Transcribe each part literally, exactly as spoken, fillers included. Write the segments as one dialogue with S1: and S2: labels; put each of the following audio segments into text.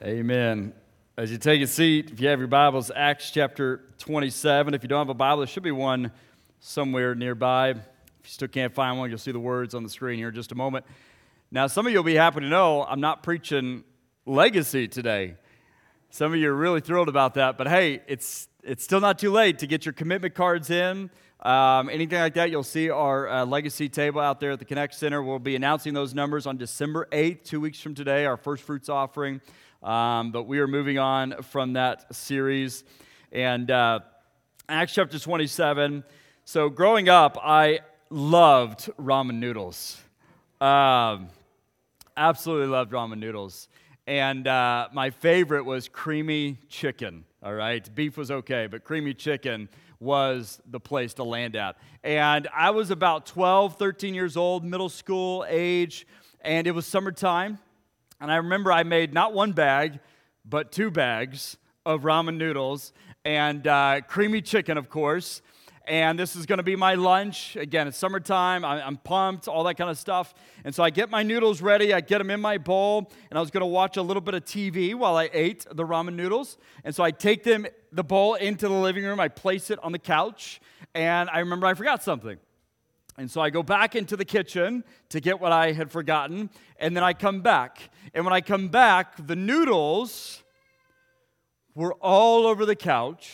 S1: Amen. As you take a seat, if you have your Bibles, Acts chapter twenty-seven. If you don't have a Bible, there should be one somewhere nearby. If you still can't find one, you'll see the words on the screen here in just a moment. Now, some of you will be happy to know I'm not preaching legacy today. Some of you are really thrilled about that, but hey, it's it's still not too late to get your commitment cards in. Um, anything like that, you'll see our uh, legacy table out there at the Connect Center. We'll be announcing those numbers on December eighth, two weeks from today, our first fruits offering. Um, but we are moving on from that series. And uh, Acts chapter twenty-seven. So growing up, I loved ramen noodles. Um, absolutely loved ramen noodles. And uh, my favorite was creamy chicken, all right? Beef was okay, but creamy chicken was the place to land at. And I was about twelve, thirteen years old, middle school age, and it was summertime. And I remember I made not one bag, but two bags of ramen noodles and uh, creamy chicken, of course. And this is going to be my lunch. Again, it's summertime. I'm pumped, all that kind of stuff. And so I get my noodles ready. I get them in my bowl. And I was going to watch a little bit of T V while I ate the ramen noodles. And so I take them, the bowl into the living room. I place it on the couch. And I remember I forgot something. And so I go back into the kitchen to get what I had forgotten, and then I come back. And when I come back, the noodles were all over the couch,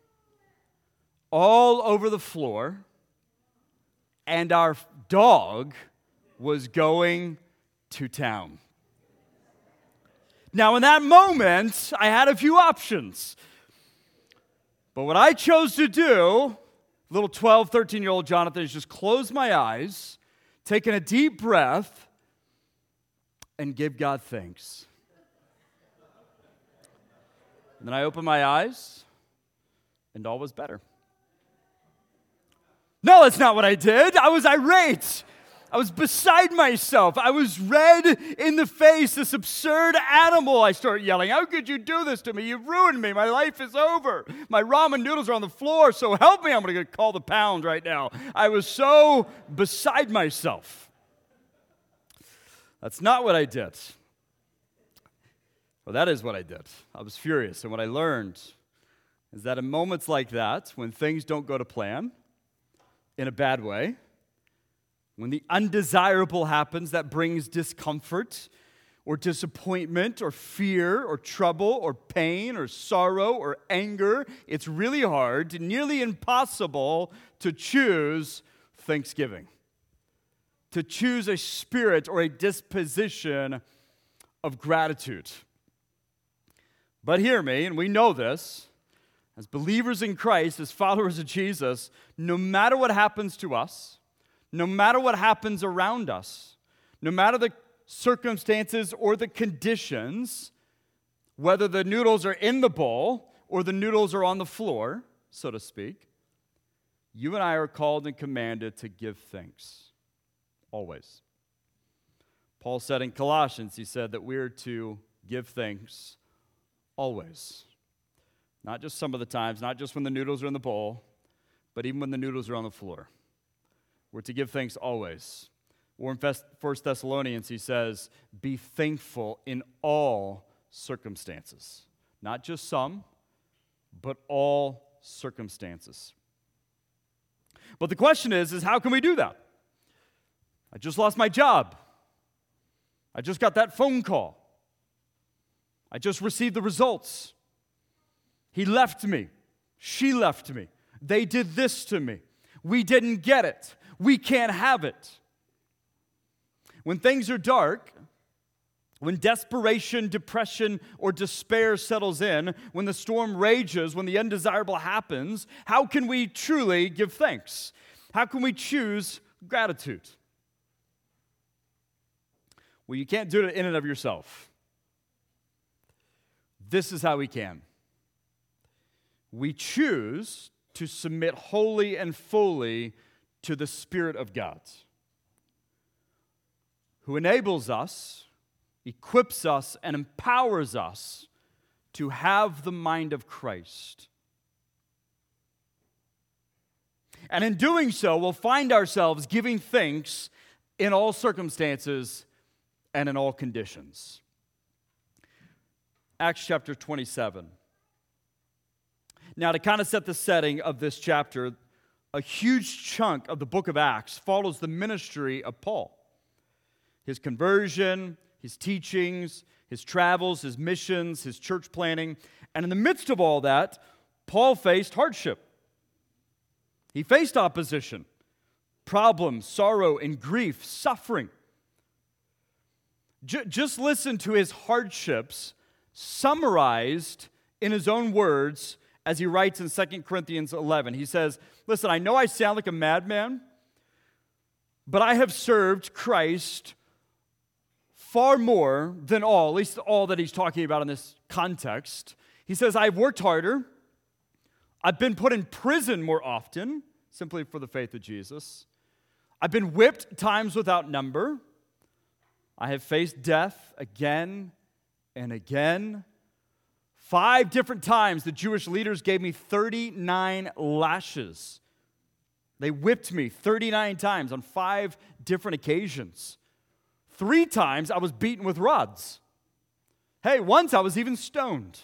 S1: all over the floor, and our dog was going to town. Now, in that moment, I had a few options. But what I chose to do, little twelve, thirteen-year-old Jonathan, is just close my eyes, taking a deep breath, and give God thanks. And then I opened my eyes, and all was better. No, that's not what I did. I was irate. I was beside myself. I was red in the face, this absurd animal. I started yelling, "How could you do this to me? You've ruined me. My life is over. My ramen noodles are on the floor, so help me. I'm going to call the pound right now." I was so beside myself. That's not what I did. Well, that is what I did. I was furious. And what I learned is that in moments like that, when things don't go to plan, in a bad way, when the undesirable happens that brings discomfort or disappointment or fear or trouble or pain or sorrow or anger, it's really hard, nearly impossible to choose thanksgiving, to choose a spirit or a disposition of gratitude. But hear me, and we know this, as believers in Christ, as followers of Jesus, no matter what happens to us, no matter what happens around us, no matter the circumstances or the conditions, whether the noodles are in the bowl or the noodles are on the floor, so to speak, you and I are called and commanded to give thanks, always. Paul said in Colossians, he said that we're to give thanks always. Not just some of the times, not just when the noodles are in the bowl, but even when the noodles are on the floor. We're to give thanks always. Or in First Thessalonians, he says, be thankful in all circumstances. Not just some, but all circumstances. But the question is, is how can we do that? I just lost my job. I just got that phone call. I just received the results. He left me. She left me. They did this to me. We didn't get it. We can't have it. When things are dark, when desperation, depression, or despair settles in, when the storm rages, when the undesirable happens, how can we truly give thanks? How can we choose gratitude? Well, you can't do it in and of yourself. This is how we can. We choose to submit wholly and fully to the Spirit of God, who enables us, equips us, and empowers us to have the mind of Christ. And in doing so, we'll find ourselves giving thanks in all circumstances and in all conditions. Acts chapter twenty-seven. Now, to kind of set the setting of this chapter, a huge chunk of the book of Acts follows the ministry of Paul. His conversion, his teachings, his travels, his missions, his church planting. And in the midst of all that, Paul faced hardship. He faced opposition, problems, sorrow, and grief, suffering. J- just listen to his hardships summarized in his own words as he writes in Second Corinthians eleven. He says, listen, I know I sound like a madman, but I have served Christ far more than all, at least all that he's talking about in this context. He says, I've worked harder. I've been put in prison more often, simply for the faith of Jesus. I've been whipped times without number. I have faced death again and again. Five different times the Jewish leaders gave me thirty-nine lashes. They whipped me thirty-nine times on five different occasions. Three times I was beaten with rods. Hey, once I was even stoned.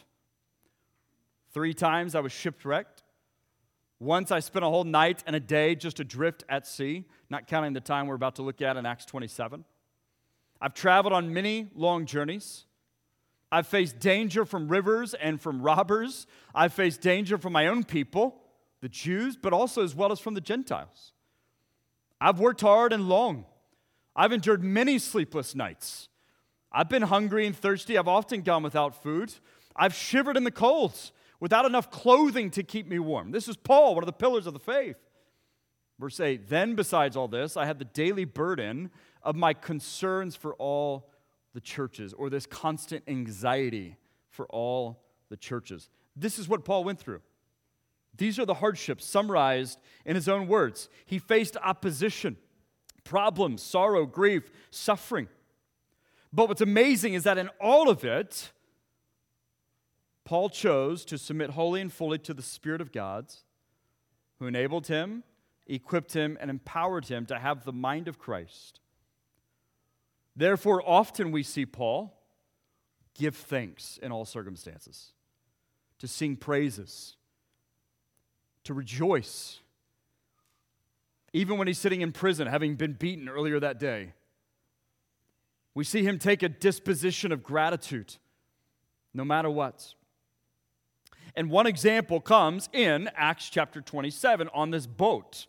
S1: Three times I was shipwrecked. Once I spent a whole night and a day just adrift at sea, not counting the time we're about to look at in Acts twenty-seven. I've traveled on many long journeys. I've faced danger from rivers and from robbers. I've faced danger from my own people, the Jews, but also as well as from the Gentiles. I've worked hard and long. I've endured many sleepless nights. I've been hungry and thirsty. I've often gone without food. I've shivered in the cold without enough clothing to keep me warm. This is Paul, one of the pillars of the faith. Verse eight, then besides all this, I had the daily burden of my concerns for all the churches, or this constant anxiety for all the churches. This is what Paul went through. These are the hardships summarized in his own words. He faced opposition, problems, sorrow, grief, suffering. But what's amazing is that in all of it, Paul chose to submit wholly and fully to the Spirit of God, who enabled him, equipped him, and empowered him to have the mind of Christ. Therefore, often we see Paul give thanks in all circumstances, to sing praises, to rejoice, even when he's sitting in prison, having been beaten earlier that day. We see him take a disposition of gratitude, no matter what. And one example comes in Acts chapter twenty-seven on this boat.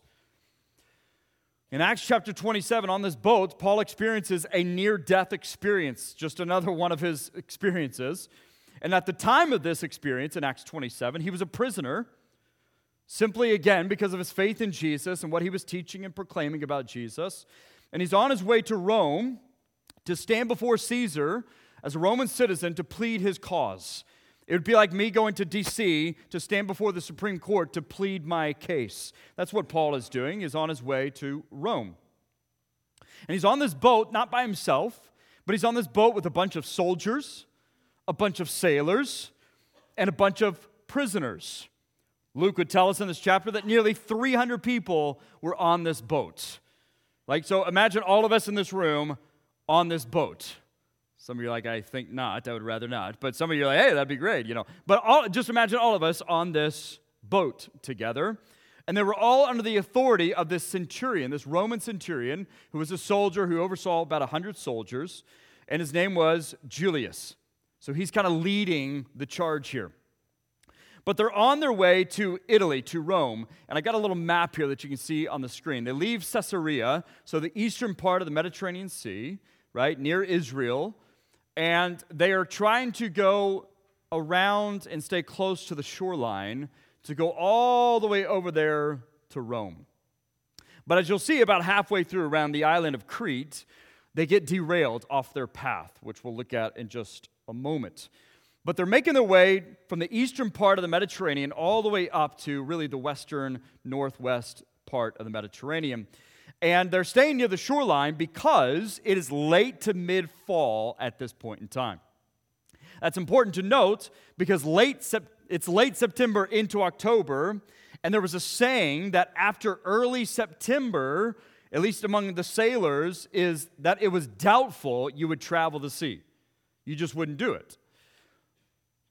S1: In Acts chapter twenty-seven, on this boat, Paul experiences a near-death experience, just another one of his experiences. And at the time of this experience, in Acts twenty-seven, he was a prisoner, simply, again, because of his faith in Jesus and what he was teaching and proclaiming about Jesus. And he's on his way to Rome to stand before Caesar as a Roman citizen to plead his cause. It would be like me going to D C to stand before the Supreme Court to plead my case. That's what Paul is doing. He's on his way to Rome. And he's on this boat, not by himself, but he's on this boat with a bunch of soldiers, a bunch of sailors, and a bunch of prisoners. Luke would tell us in this chapter that nearly three hundred people were on this boat. Like, so imagine all of us in this room on this boat. Some of you are like, I think not, I would rather not. But some of you are like, hey, that'd be great, you know. But all, just imagine all of us on this boat together. And they were all under the authority of this centurion, this Roman centurion, who was a soldier who oversaw about one hundred soldiers. And his name was Julius. So he's kind of leading the charge here. But they're on their way to Italy, to Rome. And I got a little map here that you can see on the screen. They leave Caesarea, so the eastern part of the Mediterranean Sea, right, near Israel. And they are trying to go around and stay close to the shoreline to go all the way over there to Rome. But as you'll see, about halfway through around the island of Crete, they get derailed off their path, which we'll look at in just a moment. But they're making their way from the eastern part of the Mediterranean all the way up to really the western, northwest part of the Mediterranean. And they're staying near the shoreline because it is late to mid-fall at this point in time. That's important to note because late sep- it's late September into October, and there was a saying that after early September, at least among the sailors, is that it was doubtful you would travel the sea. You just wouldn't do it.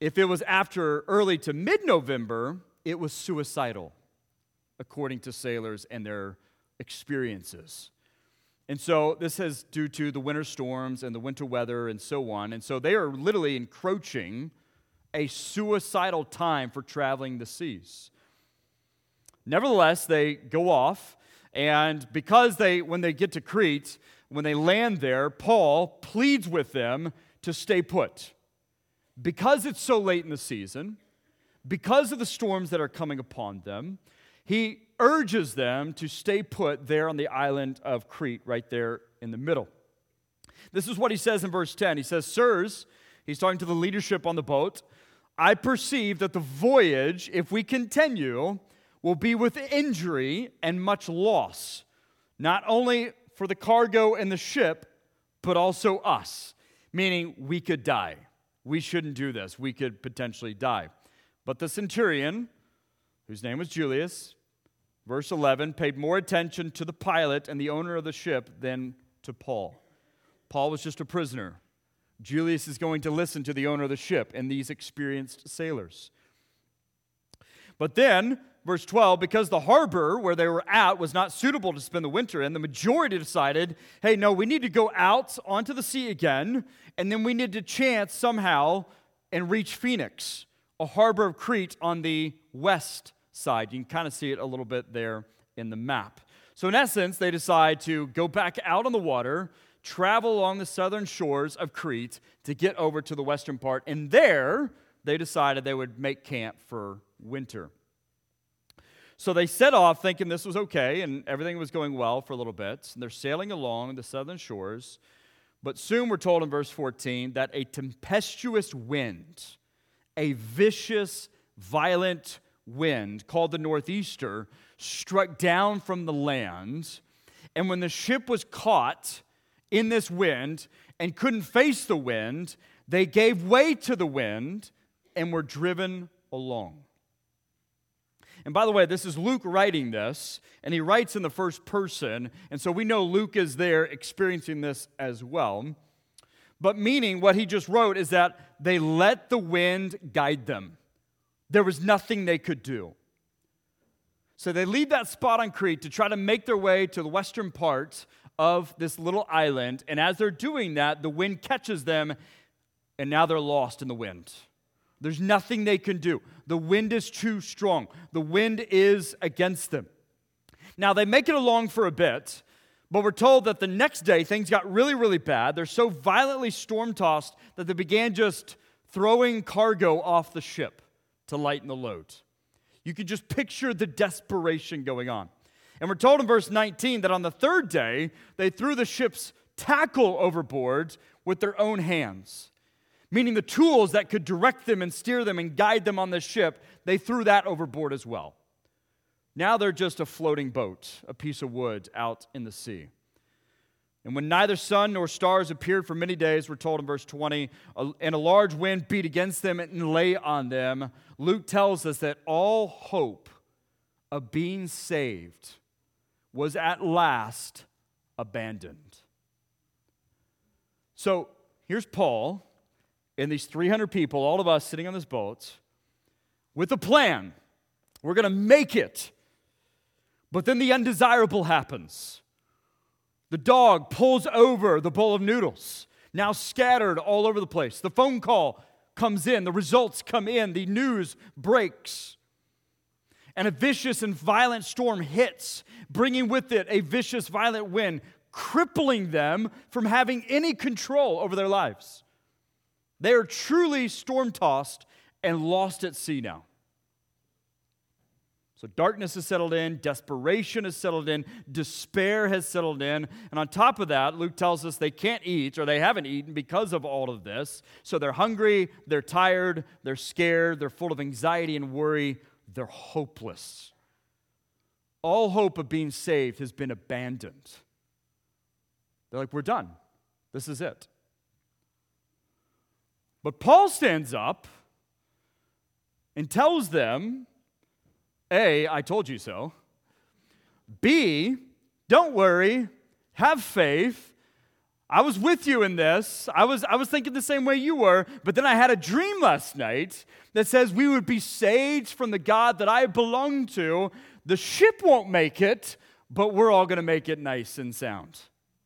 S1: If it was after early to mid-November, it was suicidal, according to sailors and their experiences. And so this is due to the winter storms and the winter weather and so on. And so they are literally encroaching a suicidal time for traveling the seas. Nevertheless, they go off, and because they, when they get to Crete, when they land there, Paul pleads with them to stay put. Because it's so late in the season, because of the storms that are coming upon them, he urges them to stay put there on the island of Crete, right there in the middle. This is what he says in verse ten. He says, "Sirs," he's talking to the leadership on the boat, "I perceive that the voyage, if we continue, will be with injury and much loss, not only for the cargo and the ship, but also us," meaning we could die. We shouldn't do this. We could potentially die. But the centurion, whose name was Julius, verse eleven, paid more attention to the pilot and the owner of the ship than to Paul. Paul was just a prisoner. Julius is going to listen to the owner of the ship and these experienced sailors. But then, verse twelve, because the harbor where they were at was not suitable to spend the winter in, the majority decided, hey, no, we need to go out onto the sea again, and then we need to chance somehow and reach Phoenix, a harbor of Crete on the west side. You can kind of see it a little bit there in the map. So in essence, they decide to go back out on the water, travel along the southern shores of Crete to get over to the western part, and there they decided they would make camp for winter. So they set off thinking this was okay and everything was going well for a little bit. And they're sailing along the southern shores. But soon we're told in verse fourteen that a tempestuous wind, a vicious, violent wind called the northeaster, struck down from the land. And when the ship was caught in this wind and couldn't face the wind, they gave way to the wind and were driven along. And by the way, this is Luke writing this, and he writes in the first person, and so we know Luke is there experiencing this as well. But meaning what he just wrote is that they let the wind guide them. There was nothing they could do. So they leave that spot on Crete to try to make their way to the western part of this little island, and as they're doing that, the wind catches them, and now they're lost in the wind. There's nothing they can do. The wind is too strong. The wind is against them. Now, they make it along for a bit, but we're told that the next day things got really, really bad. They're so violently storm-tossed that they began just throwing cargo off the ship to lighten the load. You can just picture the desperation going on. And we're told in verse nineteen that on the third day, they threw the ship's tackle overboard with their own hands. Meaning the tools that could direct them and steer them and guide them on the ship, they threw that overboard as well. Now they're just a floating boat, a piece of wood out in the sea. And when neither sun nor stars appeared for many days, we're told in verse twenty, and a large wind beat against them and lay on them, Luke tells us that all hope of being saved was at last abandoned. So here's Paul and these three hundred people, all of us sitting on this boat, with a plan. We're going to make it. But then the undesirable happens. The dog pulls over the bowl of noodles, now scattered all over the place. The phone call comes in. The results come in. The news breaks. And a vicious and violent storm hits, bringing with it a vicious, violent wind, crippling them from having any control over their lives. They are truly storm-tossed and lost at sea now. So darkness has settled in, desperation has settled in, despair has settled in, and on top of that, Luke tells us they can't eat, or they haven't eaten because of all of this. So they're hungry, they're tired, they're scared, they're full of anxiety and worry, they're hopeless. All hope of being saved has been abandoned. They're like, we're done. This is it. But Paul stands up and tells them, A, I told you so. B, don't worry, have faith. I was with you in this. I was, I was thinking the same way you were, but then I had a dream last night that says we would be saved from the God that I belong to. The ship won't make it, but we're all going to make it nice and sound.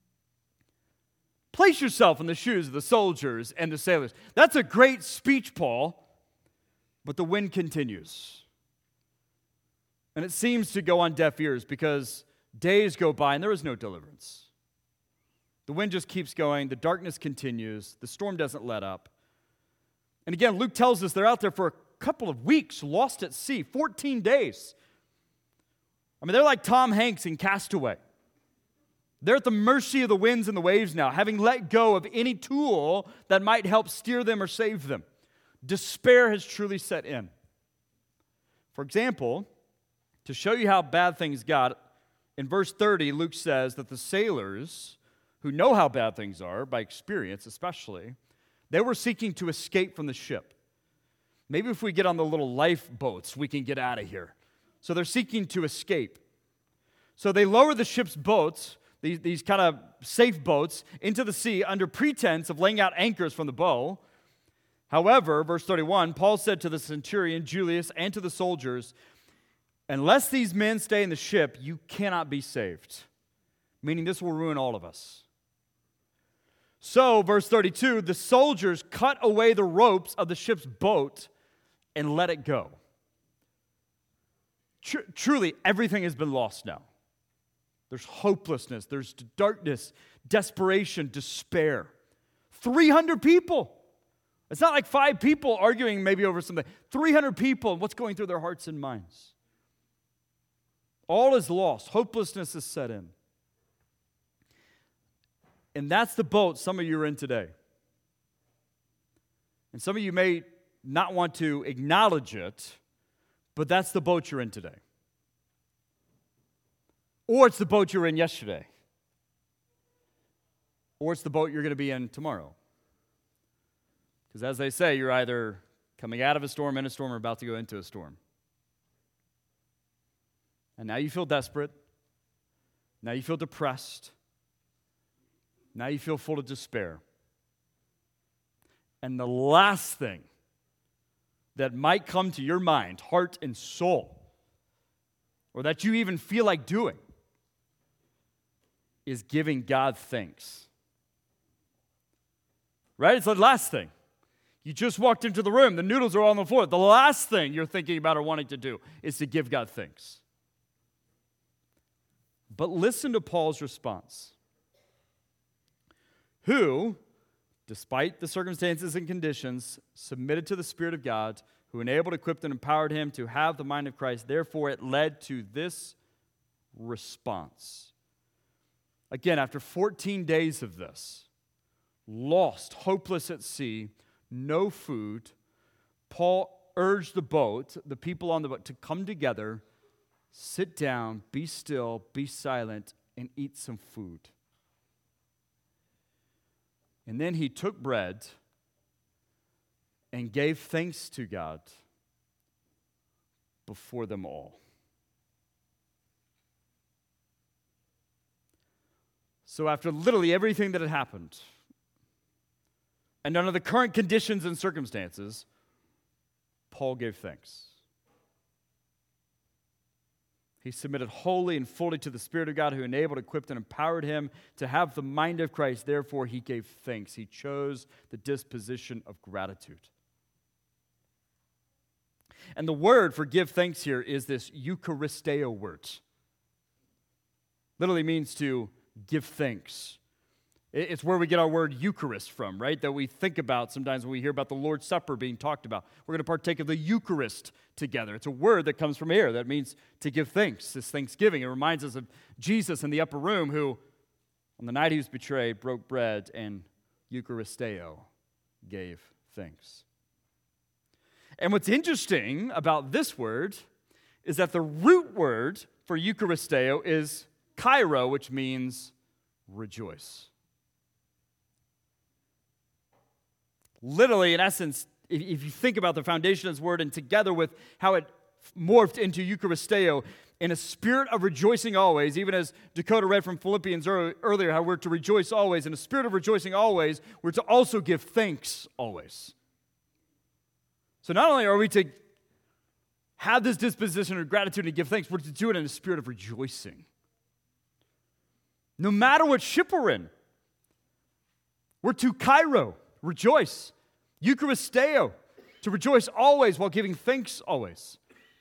S1: Place yourself in the shoes of the soldiers and the sailors. That's a great speech, Paul, but the wind continues. And it seems to go on deaf ears because days go by and there is no deliverance. The wind just keeps going. The darkness continues. The storm doesn't let up. And again, Luke tells us they're out there for a couple of weeks, lost at sea, fourteen days. I mean, they're like Tom Hanks in Castaway. They're at the mercy of the winds and the waves now, having let go of any tool that might help steer them or save them. Despair has truly set in. For example, to show you how bad things got, in verse thirty, Luke says that the sailors, who know how bad things are, by experience especially, they were seeking to escape from the ship. Maybe if we get on the little lifeboats, we can get out of here. So they're seeking to escape. So they lower the ship's boats, these, these kind of safe boats, into the sea under pretense of laying out anchors from the bow. However, verse thirty-one, Paul said to the centurion, Julius, and to the soldiers, unless these men stay in the ship, you cannot be saved. Meaning this will ruin all of us. So, verse thirty-two, the soldiers cut away the ropes of the ship's boat and let it go. Tr- truly, everything has been lost now. There's hopelessness, there's darkness, desperation, despair. three hundred people. It's not like five people arguing maybe over something. three hundred people, and what's going through their hearts and minds. All is lost. Hopelessness is set in. And that's the boat some of you are in today. And some of you may not want to acknowledge it, but that's the boat you're in today. Or it's the boat you were in yesterday. Or it's the boat you're going to be in tomorrow. Because as they say, you're either coming out of a storm, in a storm, or about to go into a storm. And now you feel desperate. Now you feel depressed. Now you feel full of despair. And the last thing that might come to your mind, heart and soul, or that you even feel like doing, is giving God thanks. Right? It's the last thing. You just walked into the room, the noodles are on the floor. The last thing you're thinking about or wanting to do is to give God thanks. But listen to Paul's response. Who, despite the circumstances and conditions, submitted to the Spirit of God, who enabled, equipped, and empowered him to have the mind of Christ. Therefore, it led to this response. Again, after fourteen days of this, lost, hopeless at sea, no food, Paul urged the boat, the people on the boat, to come together, sit down, be still, be silent, and eat some food. And then he took bread and gave thanks to God before them all. So after literally everything that had happened, and under the current conditions and circumstances, Paul gave thanks. He submitted wholly and fully to the Spirit of God who enabled, equipped, and empowered him to have the mind of Christ. Therefore, he gave thanks. He chose the disposition of gratitude. And the word for give thanks here is this Eucharisteo word. Literally means to give thanks. It's where we get our word Eucharist from, right? That we think about sometimes when we hear about the Lord's Supper being talked about. We're going to partake of the Eucharist together. It's a word that comes from here that means to give thanks. This Thanksgiving. It reminds us of Jesus in the upper room who, on the night he was betrayed, broke bread and Eucharisteo, gave thanks. And what's interesting about this word is that the root word for Eucharisteo is chairo, which means rejoice. Literally, in essence, if you think about the foundation of this word and together with how it morphed into Eucharisteo, in a spirit of rejoicing always, even as Dakota read from Philippians earlier, how we're to rejoice always. In a spirit of rejoicing always, we're to also give thanks always. So not only are we to have this disposition of gratitude and give thanks, we're to do it in a spirit of rejoicing. No matter what ship we're in, we're to kairo, rejoice. Eucharisteo, to rejoice always while giving thanks always.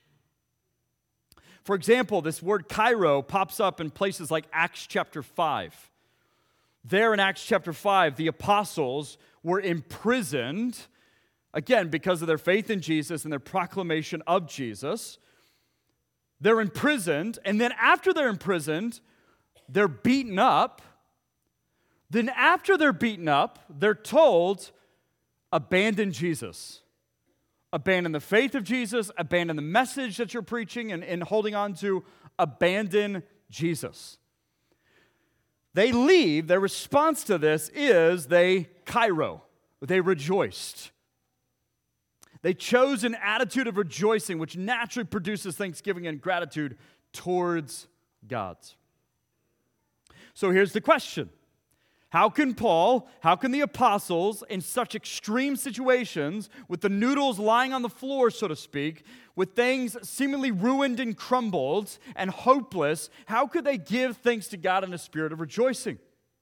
S1: For example, this word kairo pops up in places like Acts chapter five. There in Acts chapter five, the apostles were imprisoned, again, because of their faith in Jesus and their proclamation of Jesus. They're imprisoned, and then after they're imprisoned, they're beaten up. Then after they're beaten up, they're told, abandon Jesus. Abandon the faith of Jesus, abandon the message that you're preaching and, and holding on to, abandon Jesus. They leave, their response to this is they kairo, they rejoiced. They chose an attitude of rejoicing, which naturally produces thanksgiving and gratitude towards God. So here's the question. How can Paul, how can the apostles, in such extreme situations, with the noodles lying on the floor, so to speak, with things seemingly ruined and crumbled and hopeless, how could they give thanks to God in a spirit of rejoicing?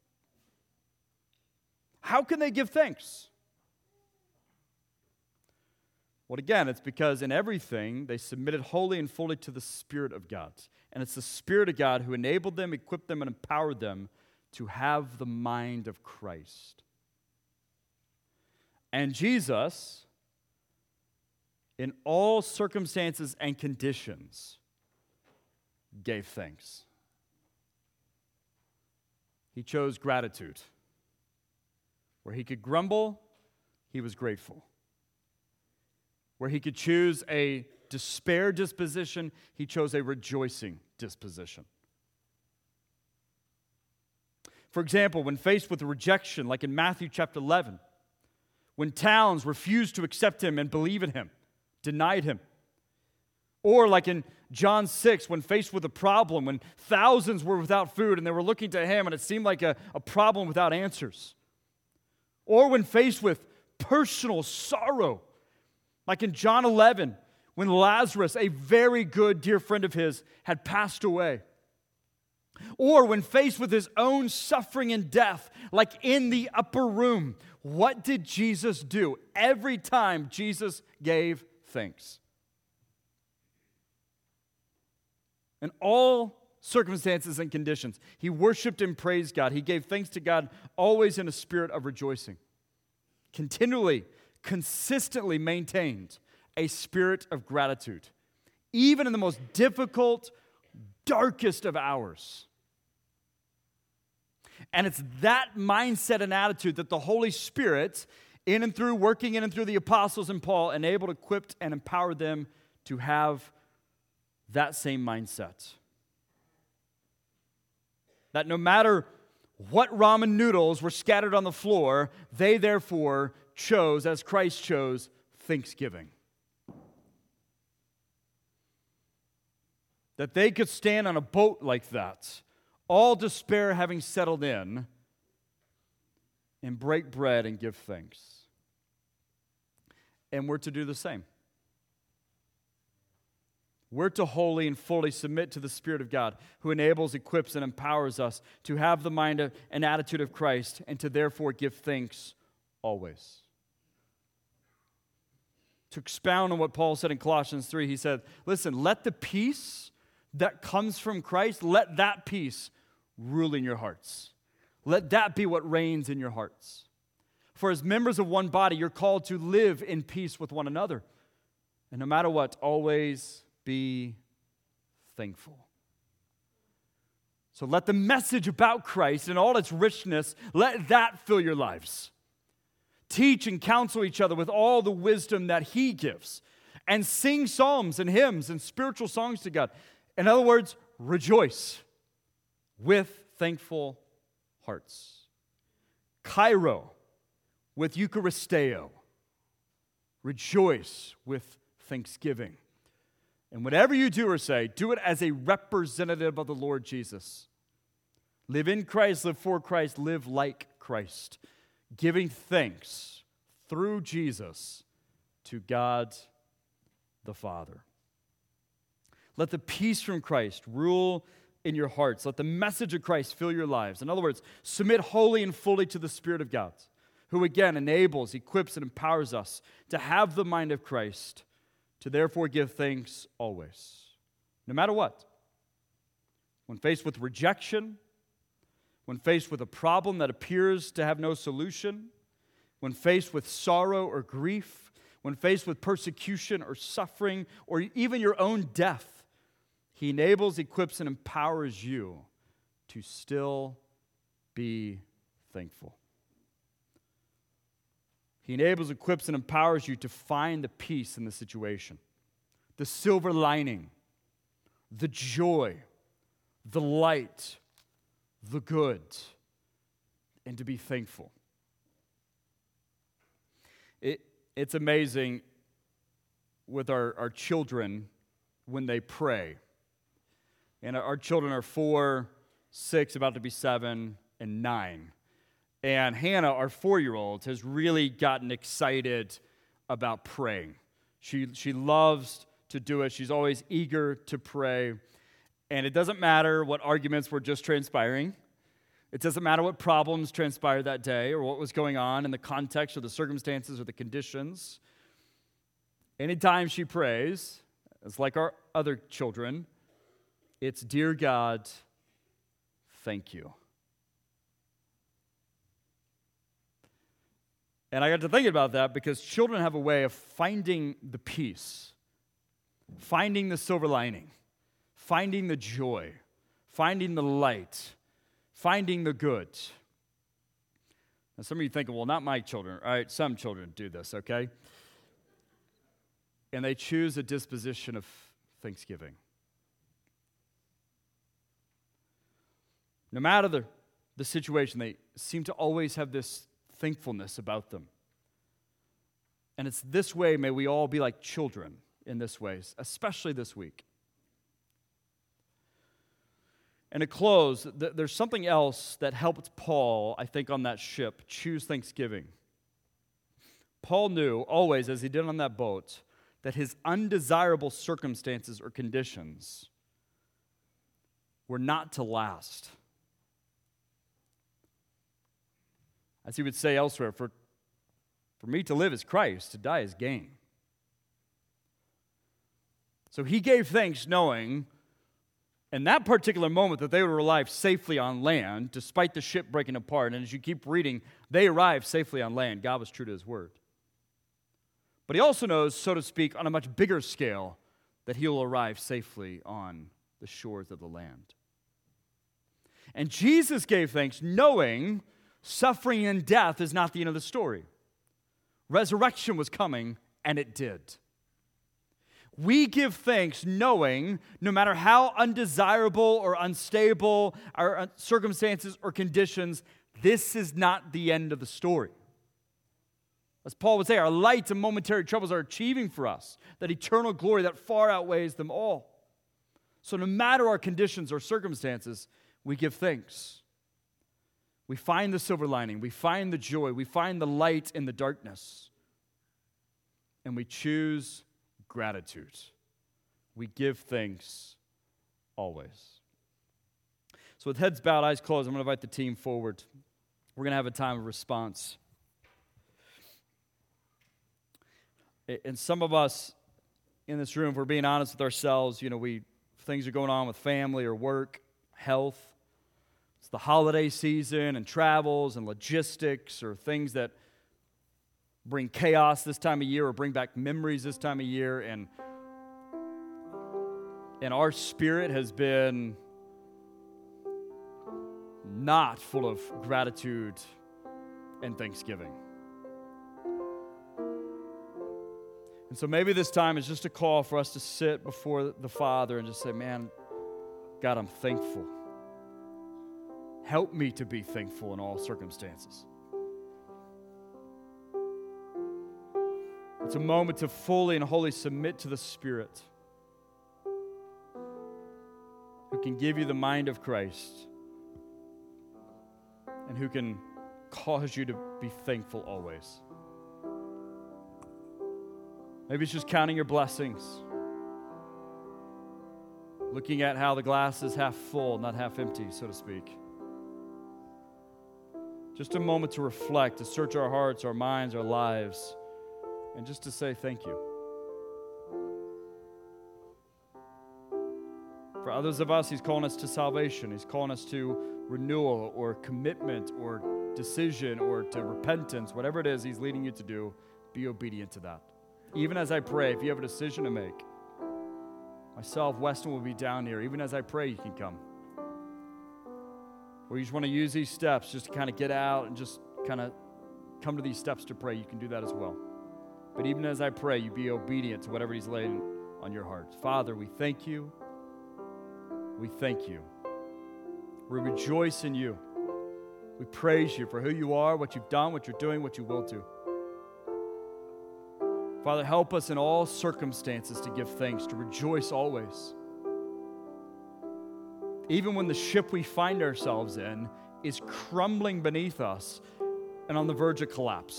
S1: How can they give thanks? Well, again, it's because in everything they submitted wholly and fully to the Spirit of God. And it's the Spirit of God who enabled them, equipped them, and empowered them to have the mind of Christ. And Jesus, in all circumstances and conditions, gave thanks. He chose gratitude. Where he could grumble, he was grateful. Where he could choose a despair disposition, he chose a rejoicing disposition. For example, when faced with rejection, like in Matthew chapter eleven, when towns refused to accept him and believe in him, denied him. Or like in John six, when faced with a problem, when thousands were without food and they were looking to him and it seemed like a, a problem without answers. Or when faced with personal sorrow, like in John eleven, when Lazarus, a very good dear friend of his, had passed away. Or when faced with his own suffering and death, like in the upper room, what did Jesus do? Every time Jesus gave thanks. In all circumstances and conditions, he worshiped and praised God. He gave thanks to God always in a spirit of rejoicing. Continually, consistently maintained a spirit of gratitude, even in the most difficult, darkest of hours. And it's that mindset and attitude that the Holy Spirit, in and through, working in and through the apostles and Paul, enabled, equipped, and empowered them to have that same mindset. That no matter what ramen noodles were scattered on the floor, they therefore chose, as Christ chose, thanksgiving. That they could stand on a boat like that, all despair having settled in, and break bread and give thanks. And we're to do the same. We're to wholly and fully submit to the Spirit of God, who enables, equips, and empowers us to have the mind of, and attitude of Christ, and to therefore give thanks always. To expound on what Paul said in Colossians three, he said, listen, let the peace that comes from Christ, let that peace rule in your hearts. Let that be what reigns in your hearts. For as members of one body, you're called to live in peace with one another. And no matter what, always be thankful. So let the message about Christ and all its richness, let that fill your lives. Teach and counsel each other with all the wisdom that He gives. And sing psalms and hymns and spiritual songs to God. In other words, rejoice with thankful hearts. Kairo with Eucharisteo. Rejoice with thanksgiving. And whatever you do or say, do it as a representative of the Lord Jesus. Live in Christ, live for Christ, live like Christ, giving thanks through Jesus to God the Father. Let the peace from Christ rule in your hearts. Let the message of Christ fill your lives. In other words, submit wholly and fully to the Spirit of God, who again enables, equips, and empowers us to have the mind of Christ, to therefore give thanks always, no matter what. When faced with rejection, when faced with a problem that appears to have no solution, when faced with sorrow or grief, when faced with persecution or suffering, or even your own death, He enables, equips, and empowers you to still be thankful. He enables, equips, and empowers you to find the peace in the situation, the silver lining, the joy, the light, the good, and to be thankful. It, it's amazing with our, our children when they pray. And our, our children are four, six, about to be seven, and nine. And Hannah, our four-year-old, has really gotten excited about praying. She, she loves to do it. She's always eager to pray. And it doesn't matter what arguments were just transpiring. It doesn't matter what problems transpired that day or what was going on in the context or the circumstances or the conditions. Anytime she prays, it's like our other children, it's, "Dear God, thank you." And I got to thinking about that because children have a way of finding the peace, finding the silver lining, finding the joy, finding the light, finding the good. Now, some of you think, well, not my children. All right, some children do this, okay? And they choose a disposition of thanksgiving. No matter the, the situation, they seem to always have this thankfulness about them. And it's this way, may we all be like children in this way, especially this week. And to close, th- there's something else that helped Paul, I think, on that ship choose thanksgiving. Paul knew always, as he did on that boat, that his undesirable circumstances or conditions were not to last. As he would say elsewhere, for, for me to live is Christ, to die is gain. So he gave thanks knowing in that particular moment that they would arrive safely on land, despite the ship breaking apart. And as you keep reading, they arrived safely on land. God was true to his word. But he also knows, so to speak, on a much bigger scale, that he will arrive safely on the shores of the land. And Jesus gave thanks knowing suffering and death is not the end of the story. Resurrection was coming, and it did. We give thanks knowing no matter how undesirable or unstable our circumstances or conditions, this is not the end of the story. As Paul would say, our light and momentary troubles are achieving for us that eternal glory that far outweighs them all. So no matter our conditions or circumstances, we give thanks. We find the silver lining. We find the joy. We find the light in the darkness. And we choose gratitude. We give thanks always. So with heads bowed, eyes closed, I'm going to invite the team forward. We're going to have a time of response. And some of us in this room, if we're being honest with ourselves, you know, we things are going on with family or work, health. It's the holiday season and travels and logistics or things that bring chaos this time of year or bring back memories this time of year. And, and our spirit has been not full of gratitude and thanksgiving. And so maybe this time is just a call for us to sit before the Father and just say, man, God, I'm thankful. Help me to be thankful in all circumstances. It's a moment to fully and wholly submit to the Spirit can give you the mind of Christ and who can cause you to be thankful always. Maybe it's just counting your blessings, looking at how the glass is half full, not half empty, so to speak. Just a moment to reflect, to search our hearts, our minds, our lives, and just to say thank you. For others of us, he's calling us to salvation. He's calling us to renewal or commitment or decision or to repentance. Whatever it is he's leading you to do, be obedient to that. Even as I pray, if you have a decision to make, myself, Weston will be down here. Even as I pray, you can come. Or you just want to use these steps just to kind of get out and just kind of come to these steps to pray, you can do that as well. But even as I pray, you be obedient to whatever he's laying on your heart. Father, we thank you. We thank you. We rejoice in you. We praise you for who you are, what you've done, what you're doing, what you will do. Father, help us in all circumstances to give thanks, to rejoice always. Even when the ship we find ourselves in is crumbling beneath us and on the verge of collapse.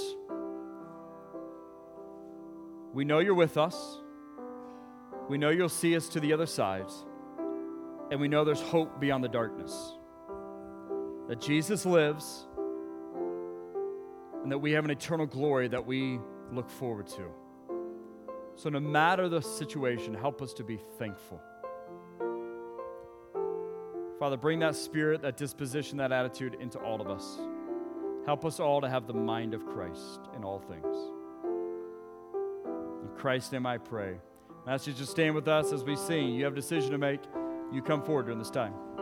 S1: We know you're with us. We know you'll see us to the other side. And we know there's hope beyond the darkness. That Jesus lives and that we have an eternal glory that we look forward to. So no matter the situation, help us to be thankful. Father, bring that spirit, that disposition, that attitude into all of us. Help us all to have the mind of Christ in all things. In Christ's name I pray. I ask you to just stand with us as we sing. You have a decision to make. You come forward during this time.